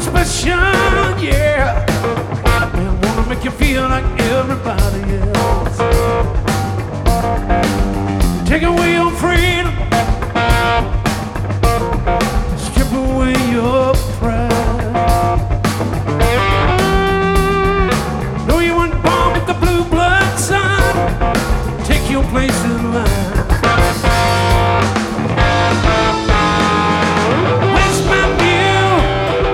special, yeah. And wanna make you feel like everybody else. Take away your freedom, strip away your pride. No, you weren't born with the blue blood, son. Take your place in line.